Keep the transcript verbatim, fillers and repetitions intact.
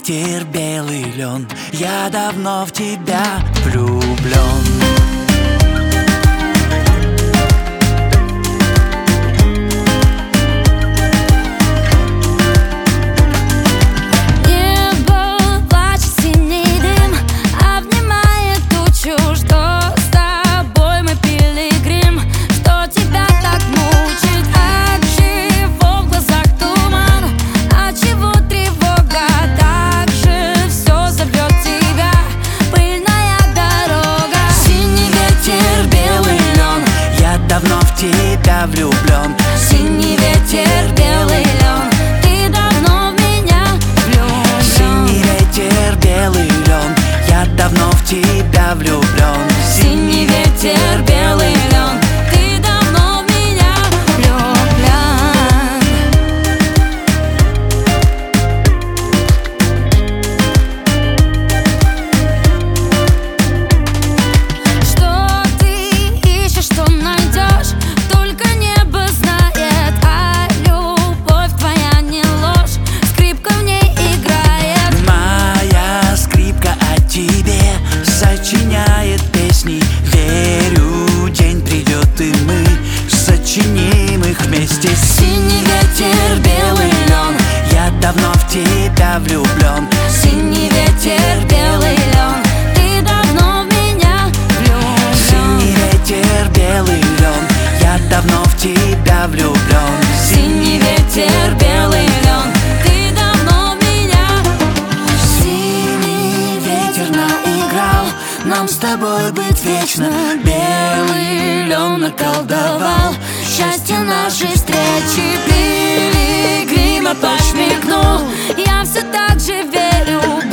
ветер, белый лен, я давно в тебя влюблен. Тебя влюблен. Синий ветер, белый лен, ты давно в меня влюблен. Синий ветер, белый лен, я давно в тебя влюблен. Синий ветер, белый лен, ты давно в меня влюблен. Что ты ищешь, что найдешь? Только небо знает, а любовь твоя не ложь. Скрипка в ней играет. Моя скрипка о тебе сочиняет песни. Верю, день придет, и мы сочиним их вместе. Синий ветер, белый лен, я давно в тебя влюблен. Синий ветер, белый лен, ты давно в меня влюблен. Синий ветер, белый лен, я давно в тебя влюблен. Синий ветер, белый лен, ты давно в меня. Синий ветер наиграл нам с тобой быть вечно. Белый лен наколдовал счастье нашей встречи.